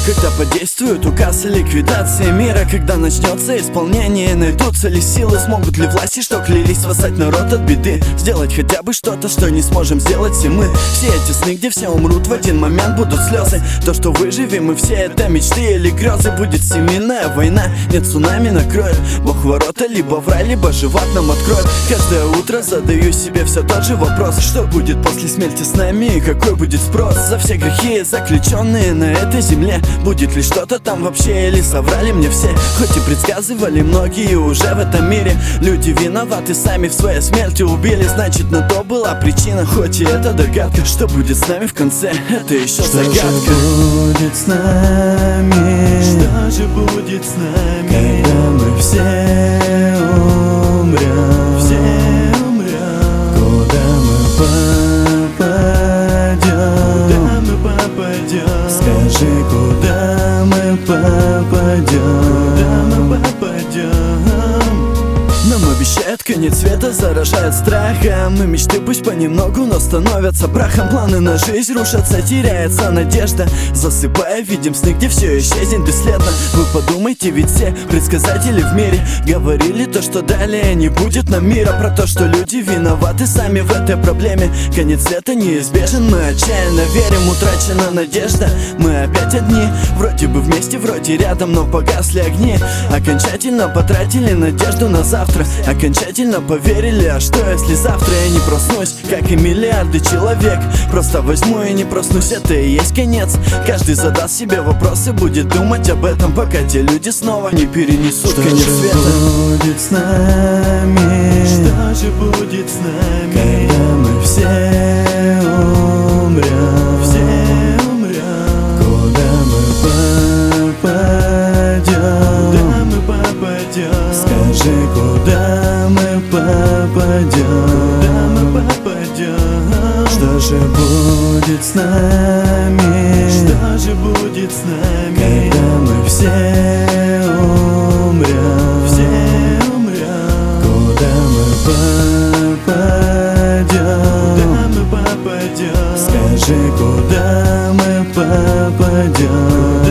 Когда подействует указ о ликвидации мира, когда начнется исполнение, найдутся ли силы, смогут ли власти, что клялись спасать народ от беды, сделать хотя бы что-то, что не сможем сделать все мы. Все эти сны, где все умрут в один момент, будут слезы. То, что выживем и все это мечты или грезы. Будет всемирная война, нет, цунами накроет. Бог ворота либо в рай, либо живот нам откроет. Каждое утро задаю себе все тот же вопрос: что будет после смерти с нами и какой будет спрос за все грехи, заключенные на этой земле? Будет ли что-то там вообще, или соврали мне все? Хоть и предсказывали многие уже в этом мире, люди виноваты сами в своей смерти убили. Значит, на то была причина, хоть и это догадка. Что будет с нами в конце, это еще загадка. Что же будет с нами? Что же будет с нами, когда мы все умрем? все умрем? Куда мы попадем? Куда мы попадем? Скажи, куда мы попадем? Куда мы попадем? Нам обещают конец света, заражает страхом. И мечты пусть понемногу, но становятся прахом. Планы на жизнь рушатся, теряется надежда. Засыпая, видим сны, где все исчезнет бесследно. Вы подумайте, ведь все предсказатели в мире говорили то, что далее не будет нам мира. Про то, что люди виноваты сами в этой проблеме. Конец света неизбежен, мы отчаянно верим. Утрачена надежда, мы опять одни. Вроде бы вместе, вроде рядом, но погасли огни. Окончательно потратили надежду на завтра. Окончательно поверили, а что если завтра я не проснусь, как и миллиарды человек? Просто возьму и не проснусь, это и есть конец. Каждый задаст себе вопросы, будет думать об этом, пока те люди снова не перенесут конец света. Что же будет с нами? Что же будет с нами, когда мы все умрем? все умрем? Куда мы попадем? Куда мы попадем? Скажи, куда мы попадем? Куда мы попадем? Что же будет с нами? Что же будет с нами, когда мы все умрем? все умрем? Куда мы попадем? Куда мы попадем? Скажи, куда мы попадем?